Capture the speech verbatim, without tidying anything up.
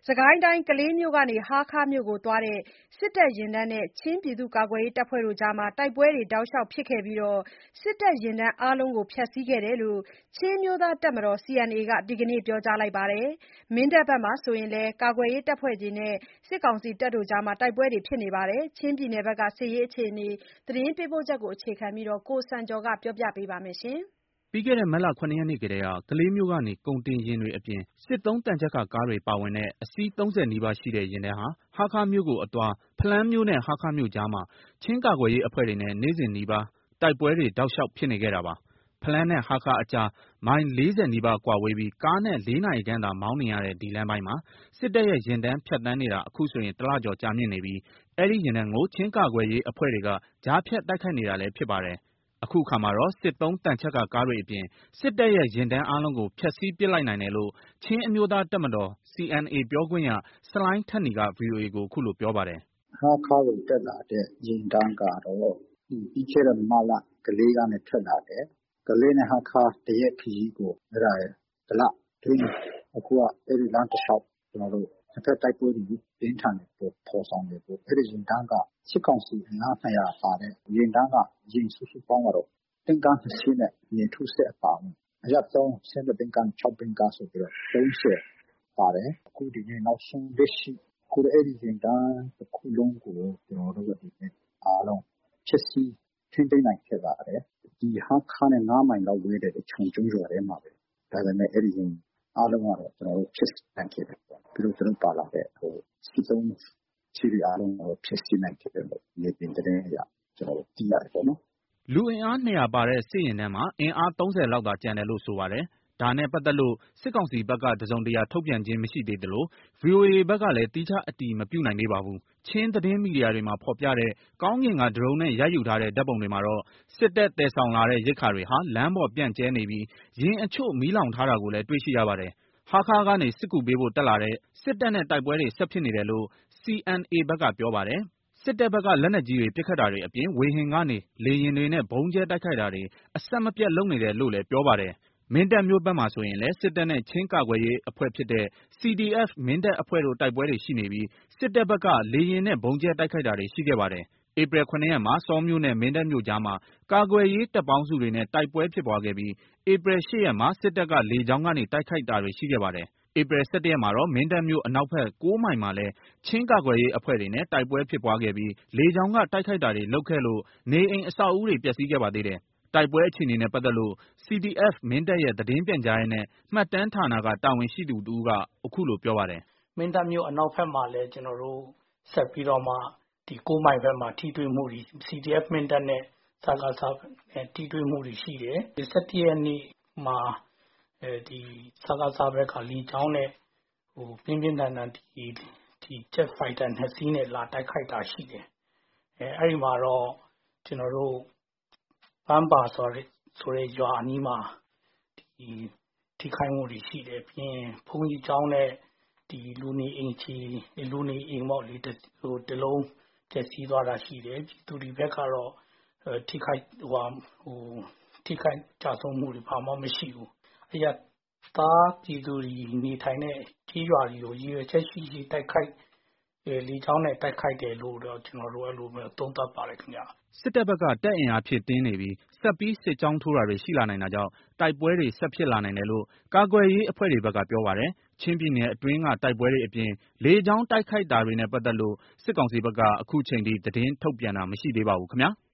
စစ်ကိုင်းတိုင်းကလေးမြို့ကနေဟားခါးမြို့ကိုသွားတဲ့စစ်တပ်ယာဉ်တန်းနဲ့ချင်းပြည်သူ့ကာကွယ်ရေးတပ်ဖွဲ့တို့ကြားတိုက်ပွဲတွေတောက်လျှောက်ဖြစ်ခဲ့ပြီးစစ်တပ်ယာဉ်တန်းအားလုံးကိုဖျက်ဆီးခဲ့တယ်လို့ချင်းအမျိုးသားတပ်မတော် စီ အန် အေ က ဒီကနေ့ပြောကြားလိုက်ပါတယ်။ မင်းတပ်ဘက်မှာဆိုရင်လည်းကာကွယ်ရေးတပ်ဖွဲ့တွေနဲ့စစ်ကောင်စီတပ်တို့ကြားတိုက်ပွဲတွေဖြစ်နေပါတယ်။ ချင်းပြည်နယ်ဘက်ကစစ်ရေးအခြေအနေသတင်းပေးပို့ချက်ကိုအခြေခံပြီး ကိုစံကျော်ကပြောပြပါမယ်။ပြီးခဲ့တဲ့မတ်လ ၇ ရက်နေ့ကတည်းက ကလေးမြို့ကနေ ကုန်တင်ယာဉ်တွေအပြင် စစ်သုံးသံချပ်ကာကားတွေပါဝင်တဲ့ အစီး ၃၀ နီးပါးရှိတဲ့ ယာဉ်တန်းဟာ ဟားခါးမြို့ကိုအသွား ဖလမ်းမြို့နဲ့ ဟားခါးမြို့ကြားမှာ ချင်းကာကွယ်ရေးအဖွဲ့တွေနဲ့ နေ့စဉ်နီးပါး တိုက်ပွဲတွေ တောက်လျှောက်ဖြစ်နေခဲ့တာပါ။ ဖလမ်းနဲ့ ဟားခါးအကြား မိုင် ၄၀ နီးပါးကွာဝေးပြီး ကားနဲ့ ၄ နာရီခန့်သာမောင်းနှင်ရတဲ့ ဒီလမ်းပိုင်းမှာ စစ်တပ်ရဲ့ ယာဉ်တန်းဖြတ်သန်းနေတာ အခုဆိုရင် တလကျော်ကြာမြင့်နေပြီး အဲဒီယာဉ်တန်းကို ချင်းကာကွယ်ရေးအဖွဲ့တွေက ကြားဖြတ်တိုက်ခိုက်နေတာလည်းဖြစ်ပါတယ်။ အခုအခါမှာတော့ စစ်သုံးသံချပ်ကာကားတွေအပြင် စစ်တပ်ရဲ့ယာဉ်တန်းအားလုံးကို ဖျက်ဆီးပစ်လိုက်နိုင်တယ်လို့ ချင်းအမျိုးသားတပ်မတော် စီ အန် အေ ပြောခွင့်ရ ဆလိုင်းထက်နီက ဗွီအိုအေကို အခုလိုပြောပါတယ်။ “ဟားခါးကိုတက်လာတဲ့ယာဉ်တန်းကတော့ ပြီးခဲ့တဲ့မတ်လ ကလေးကနေထွက်လာတယ်။ ကလေးနဲ့ဟားခါးတရက်ခရီးကို တလအတွင်းအခုကအဲဒီလမ်းတလျှောက်နှစ်ဘက်တိုက်ပွဲတွေပြင်းထန်တယ်ဖော်ဆောင်တယ်ပေါ့။ အဲဒီယာဉ်တန်းကစစ်ကောင်စီအင်အားနှစ်ရာပါတဲ့ယာဉ်တန်းကယာဉ်စုစုပေါင်းကတော့တင့်ကားနှစ်စီးနဲ့မြေထိုးစက်အပါအဝင် အရပ်သုံးဆင်းသက်တင့်ကား ၆ ဘီးကားဆိုပြီးတော့သုံးဆယ်ပါတယ်။ အခုဒီနေ့နောက်ဆုံးလက်ရှိအခုအဲဒီယာဉ်တန်းတခုလုံးကိုကျွန်တော်တို့ဒီနေ့အားလုံးဖျက်ဆီးထိန်းသိမ်းနိုင်ခဲ့ပါတယ်။ ဒီဟားခါးနဲ့ငါးမိုင်လောက်ဝေးတဲ့ချုံကျုံးရွာထဲမှာပဲ။ဒါပေမဲ့အဲဒီယာဉ်အားလုံးကတော့ကျွန်တော်တို့ဖျက်ဆီးနိုင်ခဲ့တယ်ပေါ့။ ပြီးတော့သူတို့ပါလာတဲ့စစ်သုံးစီးတွေအားလုံးကိုဖျက်ဆီးနိုင်ခဲ့တယ်လို့မြေပြင်သတင်းအရကျွန်တော်တို့သိရတယ်ပေါ့နော်။ ” လူအင်အား ၂၀၀ ပါတဲ့ စစ်ယာဉ်တန်းမှာ အင်အား ၃၀ လောက်သာကျန်တယ်လို့ဆိုပါတယ်။ ဒါနဲ့ပတ်သက်လို့ စစ်ကောင်စီဘက်က တစုံတရာထုတ်ပြန်ခြင်းမရှိသေးသလို ဗွီအိုအေဘက်ကလည်း သီးခြားအတည်မပြုနိုင်သေးပါဘူး။ ချင်းသတင်းမီဒီယာတွေမှာဖော်ပြတဲ့ ကောင်းကင်က ဒရုန်းနဲ့ရိုက်ယူထားတဲ့ ဓာတ်ပုံတွေမှာတော့ စစ်တပ်သယ်ဆောင်လာတဲ့ရိက္ခာတွေဟာ လမ်းပေါ်ပြန့်ကျဲနေပြီး ယာဉ်အချို့မီးလောင်ထားတာကိုလည်း တွေ့ရှိရပါတယ်။ ဟားခါးကနေ စစ်ကူပေးဖို့တက်လာတဲ့ စစ်တပ်နဲ့တိုက်ပွဲတွေဆက်ဖြစ်နေတယ်လို့ စီ အန် အေ ဘက်ကပြောပါတယ်။ စစ်တပ်ဘက်က လက်နက်ကြီးတွေပစ်ခတ်တာတွေအပြင် ဝေဟင်ကနေ လေယာဉ်တွေနဲ့ ဗုံးကြဲတိုက်ခိုက်တာတွေ အဆက်မပြတ်လုပ်နေတယ်လို့လည်းပြောပါတယ်။ မင်းတပ်မြို့ဘက်မှာဆိုရင်လည်း စစ်တပ်နဲ့ချင်းကာကွယ်ရေးအဖွဲ့ဖြစ်တဲ့ စီ ဒီ အက်ဖ် မင်းတပ်အဖွဲ့တို့တိုက်ပွဲတွေရှိနေပြီး စစ်တပ်ဘက်က လေယာဉ်နဲ့ဗုံးကြဲတိုက်ခိုက်တာတွေရှိခဲ့ပါတယ်။ ဧပြီ ၇ ရက်မှာ ဆောမြို့နဲ့မင်းတပ်မြို့ကြားမှာ ကာကွယ်ရေးတပ်ပေါင်းစုတွေနဲ့တိုက်ပွဲဖြစ်ပွားခဲ့ပြီး ဧပြီ ၈ ရက်မှာ စစ်တပ်က လေကြောင်းကနေတိုက်ခိုက်တာတွေရှိခဲ့ပါတယ်။ ဧပြီ ၁၁ ရက်မှာတော့ မင်းတပ်မြို့အနောက်ဘက် ၉ မိုင်မှာလည်း ချင်းကာကွယ်ရေးအဖွဲ့တွေနဲ့တိုက်ပွဲဖြစ်ပွားခဲ့ပြီး လေကြောင်းကတိုက်ခိုက်တာတွေလုပ်ခဲ့လို့ နေအိမ်အဆောက်အဦးတွေပျက်စီးခဲ့ပါသေးတယ်။ တိုက်ပွဲအခြေအနေနဲ့ပတ်သက်လို့ စီ ဒီ အက်ဖ် မင်းတပ်ရဲ့သတင်းပြန်ကြားရေးနဲ့ မှတ်တမ်းဌာနက တာဝန်ရှိသူတဦးက အခုလိုပြောပါတယ်။ “မင်းတပ်မြို့အနောက်ဘက်မှာလည်းကျွန်တော်တို့ဆက်ပြီးတော့မှဒီကိုးမိုင်ဘက်မှာထိတွေ့မှုတွေ စီ ဒီ အက်ဖ် မင်းတပ်နဲ့စကစနဲ့ထိတွေ့မှုတွေရှိတယ်။ ၁၁ ရက်နေ့မှာဒီစကစဘက်ကလေကြောင်းနဲ့ဟိုပြင်းပြင်းထန်ထန်ဒီဂျက်ဖိုက်တာနှစ်စီးနဲ့လာတိုက်ခိုက်တာရှိတယ်။အဲအဲဒီမှာတော့ကျွန်တော်တို့ပန်းပါဆိုတဲ့ဆိုတဲ့ရွာအနီးမှာဒီထိခိုက်မှုတွေရှိတယ်။ပြီးရင်ဘုန်းကြီးကျောင်းနဲ့ဒီလူနေအိမ်ခြေလူနေအိမ်ပေါ့လေဟိုတလုံးပျက်စီးသွားတာရှိတယ်။သူဒီဘက်ကတော့ထိခိုက်ဟိုဟိုထိခိုက်ကျဆုံးမှုတွေဘာမှမရှိဘူး။အရပ်သားပြည်သူတွေနေထိုင်တဲ့ကျေးရွာတွေကိုရည်ရွယ်ချက်ရှိရှိတိုက်ခိုက်လေကြောင်းနဲ့တိုက်ခိုက်တယ်လို့တော့ကျွန်တော်တို့အဲလိုပဲသုံးသပ်ပါတယ်ခင်ဗျ။ ” စစ်တပ်ဘက်က တပ်အင်အားဖြည့်တင်းနေပြီး ဆက်ပြီးစစ်ကြောင်းထိုးတာတွေရှိလာနိုင်တာကြောင့် တိုက်ပွဲတွေဆက်ဖြစ်လာနိုင်တယ်လို့ ကာကွယ်ရေးအဖွဲ့တွေဘက်ကပြောပါတယ်။ ချင်းပြည်နယ်အတွင်းကတိုက်ပွဲတွေအပြင် လေကြောင်းတိုက်ခိုက်တာတွေနဲ့ပတ်သက်လို့ စစ်ကောင်စီဘက်က အခုချိန်ထိ သတင်းထုတ်ပြန်တာမရှိသေးပါဘူးခင်ဗျာ။